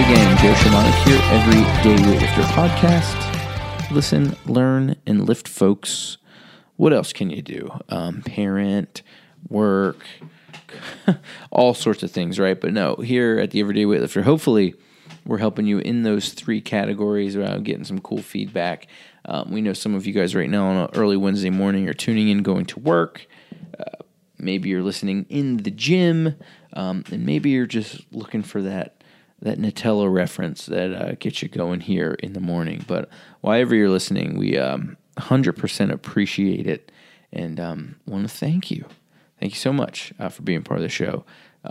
again. Joe Shamanic here, Everyday Weightlifter Podcast. Listen, learn, and lift, folks. What else can you do? Parent, work, all sorts of things, right? But no, here at the Everyday Weightlifter, hopefully we're helping you in those three categories around getting some cool feedback. We know some of you guys right now on an early Wednesday morning are tuning in, going to work. Maybe you're listening in the gym, and maybe you're just looking for that Nutella reference that gets you going here in the morning. But wherever you're listening, we 100% appreciate it, and want to thank you. Thank you so much for being part of the show.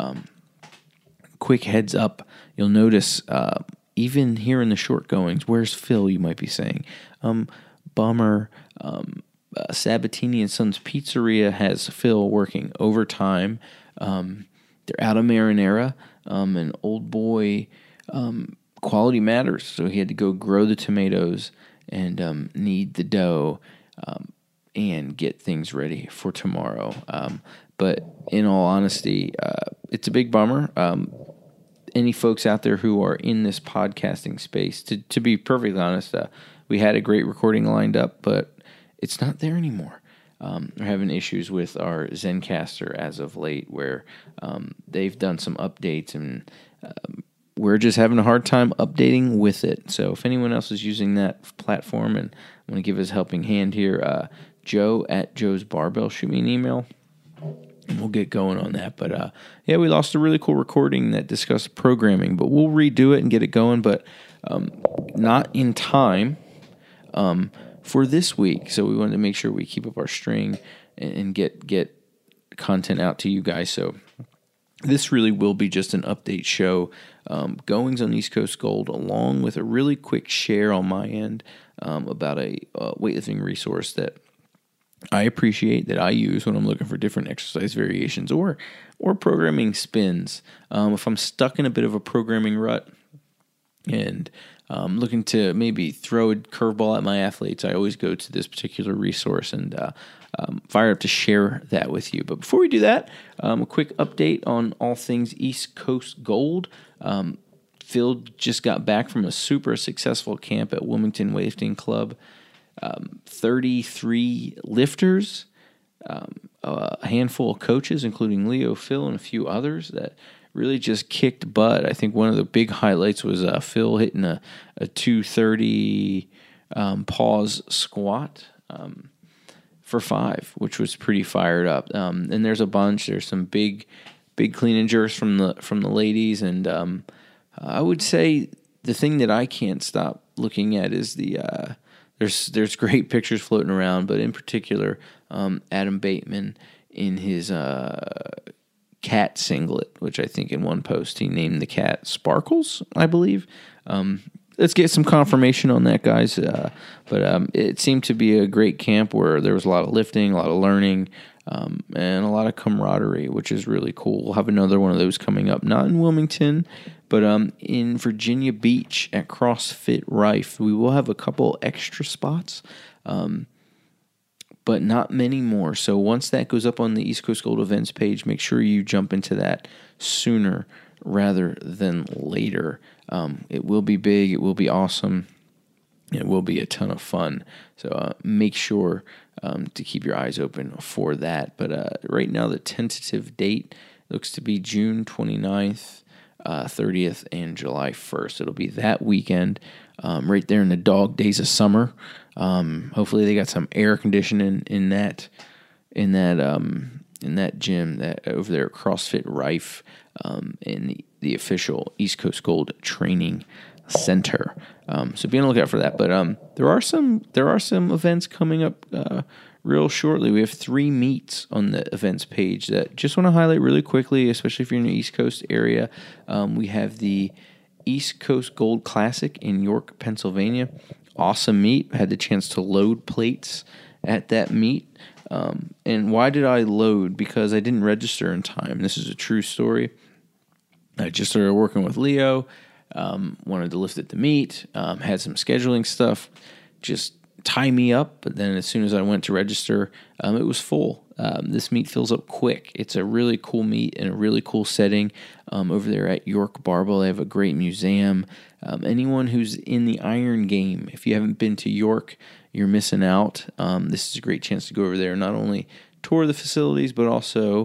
Quick heads up, you'll notice even here in the short goings, where's Phil, you might be saying. Bummer. Sabatini and Sons Pizzeria has Phil working overtime. They're out of marinara. And old boy, quality matters. So he had to go grow the tomatoes and knead the dough and get things ready for tomorrow. But in all honesty, it's a big bummer. Any folks out there who are in this podcasting space, to be perfectly honest, we had a great recording lined up, but it's not there anymore. We're having issues with our Zencastr as of late where they've done some updates and we're just having a hard time updating with it. So if anyone else is using that platform and want to give us a helping hand here, Joe at Joe's Barbell, shoot me an email and we'll get going on that. But yeah, we lost a really cool recording that discussed programming, but we'll redo it and get it going, but not in time for this week. So we wanted to make sure we keep up our string and get content out to you guys. So this really will be just an update show, goings on East Coast Gold, along with a really quick share on my end about a weightlifting resource that I appreciate, that I use when I'm looking for different exercise variations or programming spins. If I'm stuck in a bit of a programming rut and looking to maybe throw a curveball at my athletes, I always go to this particular resource and fire up to share that with you. But before we do that, a quick update on all things East Coast Gold. Phil just got back from a super successful camp at Wilmington Weightlifting Club. 33 lifters, a handful of coaches, including Leo, Phil, and a few others that really just kicked butt. I think one of the big highlights was Phil hitting a 230 pause squat for 5, which was pretty fired up. And there's a bunch. There's some big clean and jerks from the ladies, and I would say the thing that I can't stop looking at is the there's great pictures floating around, but in particular Adam Bateman in his cat singlet, which I think in one post he named the cat Sparkles, I believe. Let's get some confirmation on that, guys. But it seemed to be a great camp where there was a lot of lifting, a lot of learning, and a lot of camaraderie, which is really cool. We'll have another one of those coming up, not in Wilmington, but in Virginia Beach at CrossFit Rife. We will have a couple extra spots, but not many more. So once that goes up on the East Coast Gold events page, make sure you jump into that sooner rather than later. It will be big. It will be awesome. It will be a ton of fun. So make sure to keep your eyes open for that. But right now, the tentative date looks to be June 29th, 30th, and July 1st. It'll be that weekend, right there in the dog days of summer. Hopefully they got some air conditioning in that gym that over there at CrossFit Rife, in the official East Coast Gold Training Center. So be on the lookout for that. But there are some events coming up real shortly. We have 3 meets on the events page that just want to highlight really quickly, especially if you're in the East Coast area. We have the East Coast Gold Classic in York, Pennsylvania. Awesome meet. Had the chance to load plates at that meet. And why did I load? Because I didn't register in time. This is a true story. I just started working with Leo. Wanted to lift at the meet. Had some scheduling stuff just tie me up. But then as soon as I went to register, it was full. This meet fills up quick. It's a really cool meet in a really cool setting over there at York Barbell. They have a great museum. Anyone who's in the iron game, if you haven't been to York, you're missing out. This is a great chance to go over there, not only tour the facilities, but also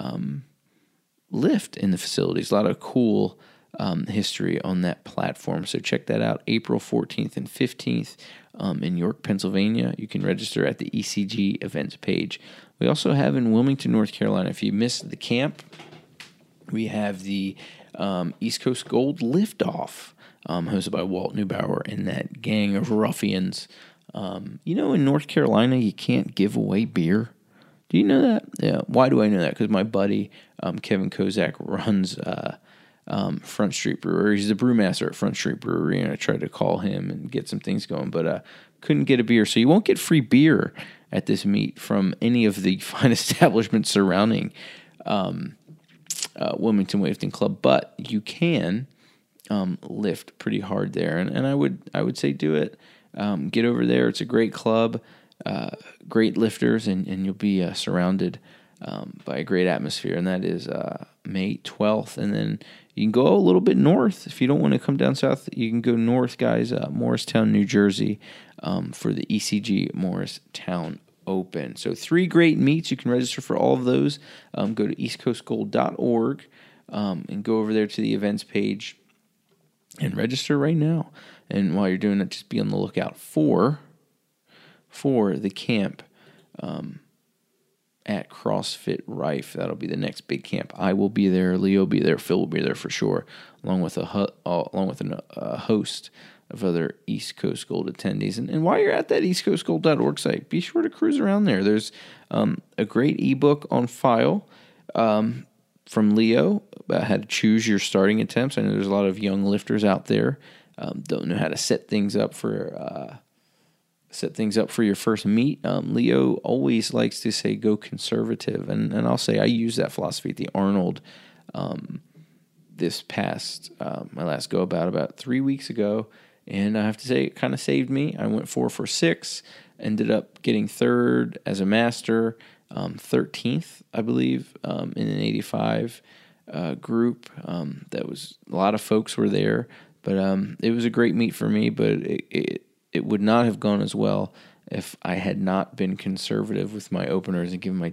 lift in the facilities. A lot of cool history on that platform. So check that out, April 14th and 15th in York, Pennsylvania. You can register at the ECG events page. We also have in Wilmington, North Carolina. If you missed the camp, we have the East Coast Gold Liftoff, hosted by Walt Neubauer and that gang of ruffians. In North Carolina, you can't give away beer. Do you know that? Yeah. Why do I know that? Because my buddy, Kevin Kozak, runs Front Street Brewery. He's the brewmaster at Front Street Brewery, and I tried to call him and get some things going, but couldn't get a beer. So you won't get free beer at this meet from any of the fine establishments surrounding Wilmington Weightlifting Club, but you can lift pretty hard there, and I would say do it. Get over there. It's a great club, great lifters, and you'll be surrounded by a great atmosphere, and that is May 12th. And then you can go a little bit north. If you don't want to come down south, you can go north, guys, Morristown, New Jersey, for the ECG Morristown Open. So 3 great meets. You can register for all of those. Go to eastcoastgold.org and go over there to the events page and register right now. And while you're doing it, just be on the lookout for the camp at CrossFit Rife. That'll be the next big camp. I will be there. Leo will be there. Phil will be there for sure, along with a host of other East Coast Gold attendees. And while you're at that eastcoastgold.org site, be sure to cruise around there. There's a great ebook on file from Leo about how to choose your starting attempts. I know there's a lot of young lifters out there don't know how to set things up for your first meet. Leo always likes to say go conservative, and I'll say I use that philosophy at the Arnold this past my last go about 3 weeks ago, and I have to say it kind of saved me. I went 4 for 6, ended up getting third as a master, 13th I believe in an 85 group. That was a lot of folks were there, but it was a great meet for me. But it would not have gone as well if I had not been conservative with my openers and given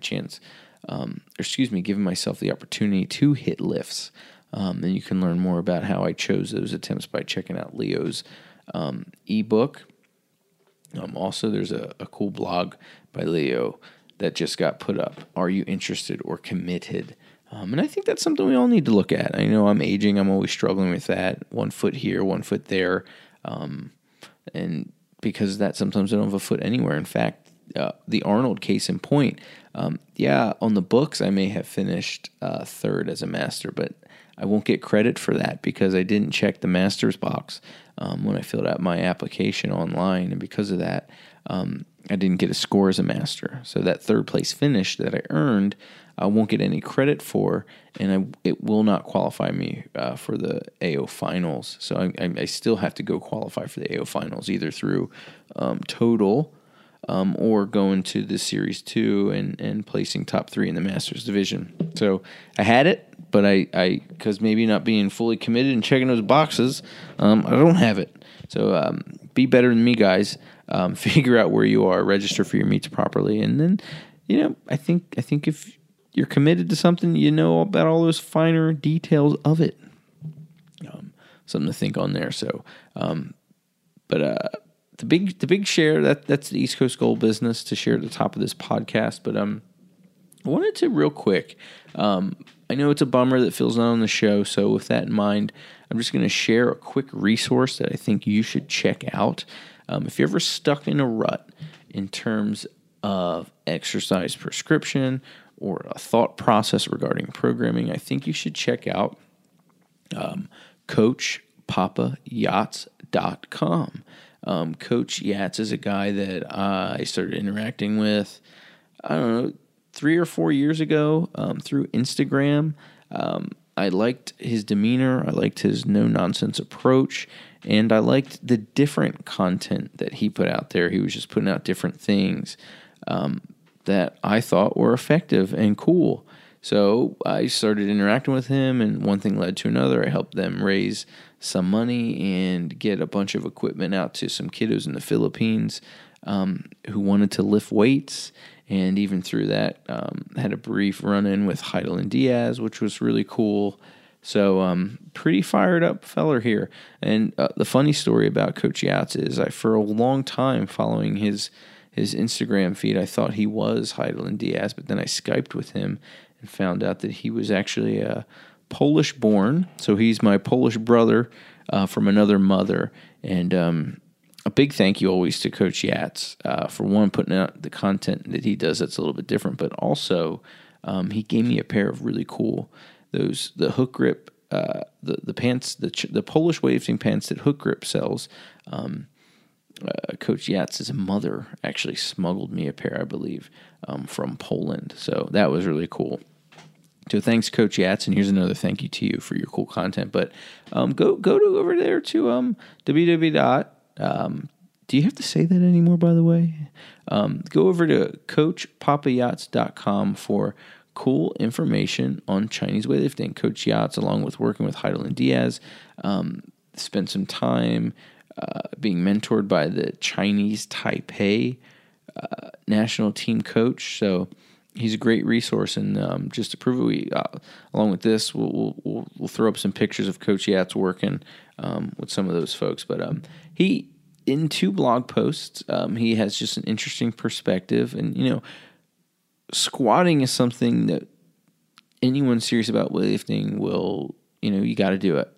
myself the opportunity to hit lifts. And you can learn more about how I chose those attempts by checking out Leo's ebook. Also, there's a cool blog by Leo that just got put up. Are you interested or committed? And I think that's something we all need to look at. I know I'm aging. I'm always struggling with that. 1 foot here, 1 foot there. And because of that, sometimes I don't have a foot anywhere. In fact, the Arnold case in point, on the books, I may have finished third as a master, but I won't get credit for that because I didn't check the master's box when I filled out my application online. And because of that, I didn't get a score as a master. So that third place finish that I earned, I won't get any credit for, and it will not qualify me for the AO finals. So I still have to go qualify for the AO finals, either through total or going to the Series 2 and placing top 3 in the Masters division. So I had it, but I because maybe not being fully committed and checking those boxes, I don't have it. So be better than me, guys. Figure out where you are, register for your meets properly, and then I think if you're committed to something, you know about all those finer details of it. Something to think on there. So, the big share that's the East Coast Gold business to share at the top of this podcast. But I wanted to real quick. I know it's a bummer that Phil's not on the show. So with that in mind, I'm just going to share a quick resource that I think you should check out. If you're ever stuck in a rut in terms of exercise prescription or a thought process regarding programming, I think you should check out CoachPapaYachts.com. Coach Yachts is a guy that I started interacting with, 3 or 4 years ago through Instagram. I liked his demeanor. I liked his no-nonsense approach. And I liked the different content that he put out there. He was just putting out different things. that I thought were effective and cool. So I started interacting with him, and one thing led to another. I helped them raise some money and get a bunch of equipment out to some kiddos in the Philippines who wanted to lift weights. And even through that, had a brief run-in with Heidelin Diaz, which was really cool. So pretty fired up feller here. And the funny story about Coach Yates is for a long time following his Instagram feed, I thought he was Heidelin Diaz, but then I Skyped with him and found out that he was actually Polish born. So he's my Polish brother from another mother. And a big thank you always to Coach Yates for one, putting out the content that he does that's a little bit different, but also he gave me a pair of really cool the hook grip, the pants, the Polish weightlifting pants that Hook Grip sells. Coach Yates' mother actually smuggled me a pair, I believe, from Poland. So that was really cool. So thanks, Coach Yates, and here's another thank you to you for your cool content. But go over there to www. Do you have to say that anymore, by the way? Go over to CoachPapaYates.com for cool information on Chinese weightlifting. Coach Yates, along with working with Heidelin Diaz, spent some time being mentored by the Chinese Taipei national team coach. So he's a great resource. And just to prove it, along with this, we'll throw up some pictures of Coach Yates working with some of those folks. But he, in 2 blog posts, he has just an interesting perspective. And, squatting is something that anyone serious about weightlifting will, you got to do it,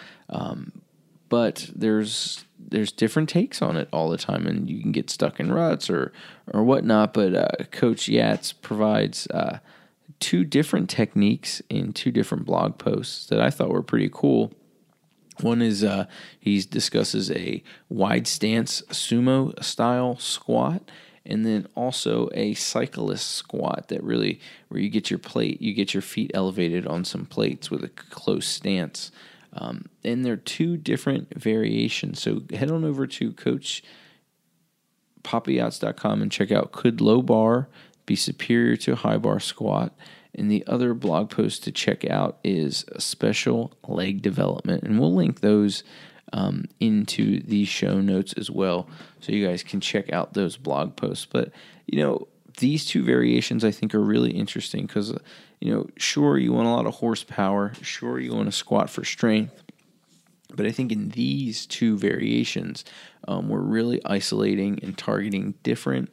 but there's different takes on it all the time, and you can get stuck in ruts or whatnot. But Coach Yates provides 2 different techniques in 2 different blog posts that I thought were pretty cool. One is he discusses a wide stance sumo style squat, and then also a cyclist squat that really where you get your feet elevated on some plates with a close stance. And there are 2 different variations. So head on over to CoachPapaYates.com and check out, could low bar be superior to a high bar squat? And the other blog post to check out is a special leg development. And we'll link those into the show notes as well, so you guys can check out those blog posts. But, these 2 variations I think are really interesting because, sure, you want a lot of horsepower. Sure, you want to squat for strength. But I think in these 2 variations, we're really isolating and targeting different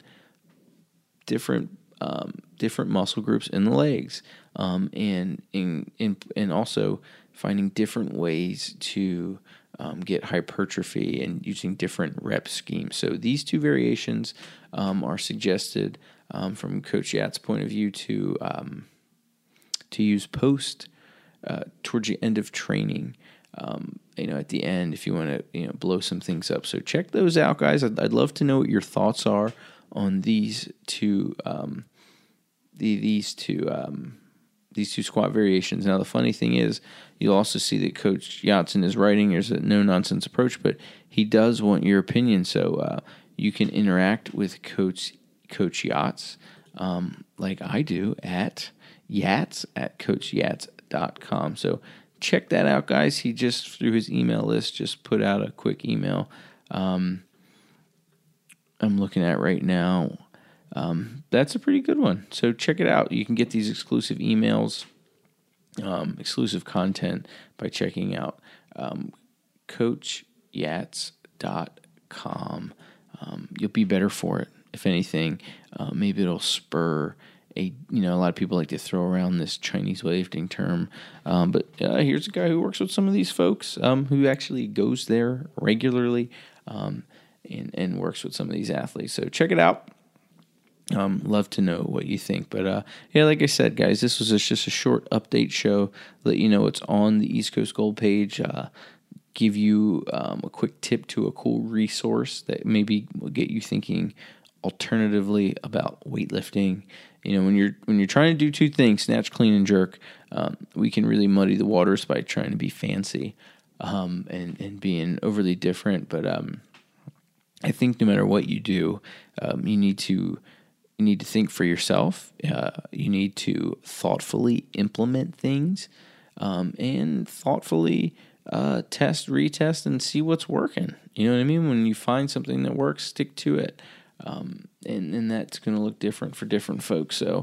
muscle groups in the legs, and also finding different ways to get hypertrophy and using different rep schemes. So these 2 variations are suggested from Coach Yates' point of view to use post towards the end of training. At the end, if you want to blow some things up. So check those out, guys. I'd love to know what your thoughts are on these 2 these two squat variations. Now, the funny thing is, you'll also see that Coach Yates in his writing, there's a no-nonsense approach, but he does want your opinion. So you can interact with Coach Yates like I do at CoachYates.com. So check that out, guys. He just, through his email list, just put out a quick email. I'm looking at right now. That's a pretty good one. So check it out. You can get these exclusive emails, exclusive content by checking out CoachYates.com. You'll be better for it. If anything, maybe it'll spur a lot of people like to throw around this Chinese weightlifting term. But here's a guy who works with some of these folks who actually goes there regularly and works with some of these athletes. So check it out. Love to know what you think. But like I said, guys, this was just a short update show. Let you know it's on the East Coast Gold page. Give you a quick tip to a cool resource that maybe will get you thinking alternatively about weightlifting. When you're trying to do 2 things, snatch, clean, and jerk, we can really muddy the waters by trying to be fancy and being overly different. But I think no matter what you do, you need to You need to think for yourself. You need to thoughtfully implement things, and thoughtfully test, retest, and see what's working. You know what I mean? When you find something that works, stick to it. And that's going to look different for different folks. So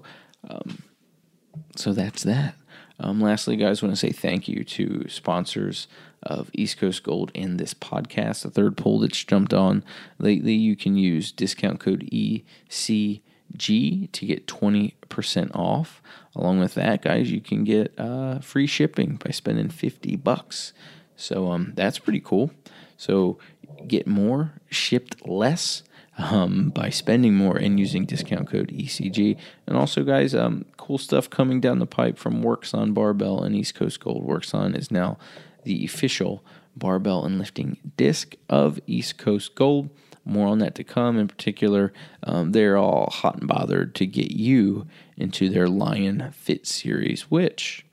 that's that. Lastly, guys, I want to say thank you to sponsors of East Coast Gold and this podcast. The third poll that's jumped on lately, you can use discount code ECG to get 20% off. Along with that, guys, you can get free shipping by spending $50. So that's pretty cool. So get more, shipped less, by spending more and using discount code ECG. And also, guys, cool stuff coming down the pipe from Workson Barbell and East Coast Gold. Workson is now the official barbell and lifting disc of East Coast Gold. More on that to come. In particular, they're all hot and bothered to get you into their Lion Fit series, which,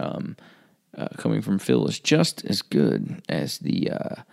coming from Phil, is just as good as the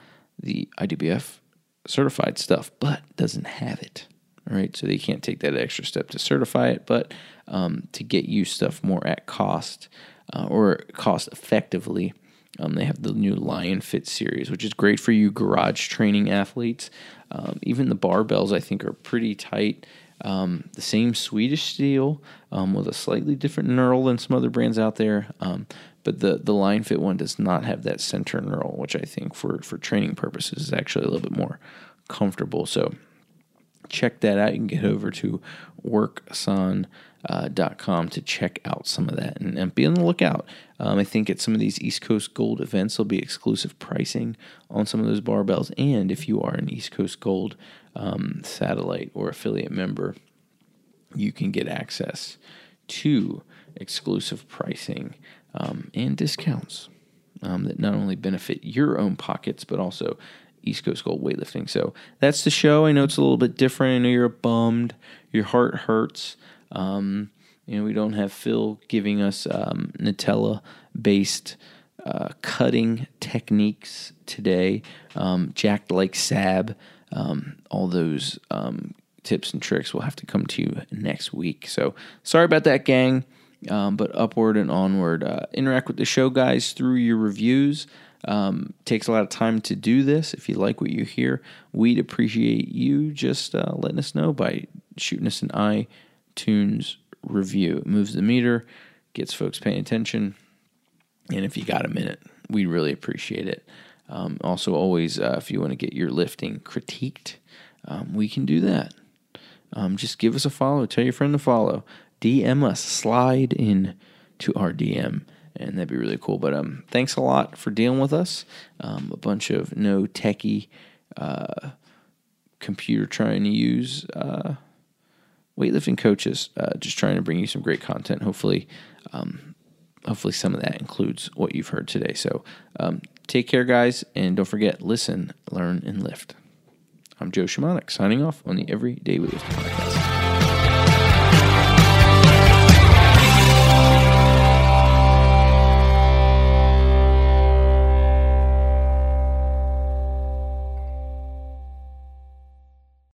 IWF certified stuff, but doesn't have it. All right, so they can't take that extra step to certify it, but to get you stuff more at cost or cost effectively, they have the new Lion Fit series, which is great for you garage training athletes. Even the barbells, I think, are pretty tight. The same Swedish steel with a slightly different knurl than some other brands out there. But the Lion Fit one does not have that center knurl, which I think for training purposes is actually a little bit more comfortable. So check that out. You can get over to workson.com to check out some of that and be on the lookout. I think at some of these East Coast Gold events, there'll be exclusive pricing on some of those barbells. And if you are an East Coast Gold satellite or affiliate member, you can get access to exclusive pricing and discounts that not only benefit your own pockets, but also East Coast Gold weightlifting. So that's the show. I know it's a little bit different. I know you're bummed. Your heart hurts. We don't have Phil giving us Nutella-based cutting techniques today. Jacked like Sab. All those tips and tricks will have to come to you next week. So sorry about that, gang. But upward and onward. Interact with the show, guys, through your reviews. Takes a lot of time to do this. If you like what you hear, we'd appreciate you just letting us know by shooting us an iTunes review. It moves the meter, gets folks paying attention, and if you got a minute, we'd really appreciate it. Also, always, if you want to get your lifting critiqued, we can do that. Just give us a follow. Tell your friend to follow. DM us. Slide in to our DM, and that'd be really cool. But thanks a lot for dealing with us. A bunch of no techie computer trying to use weightlifting coaches, just trying to bring you some great content. Hopefully some of that includes what you've heard today. So take care, guys, and don't forget, listen, learn, and lift. I'm Joe Shimonik, signing off on the Everyday Weightlifting Podcast.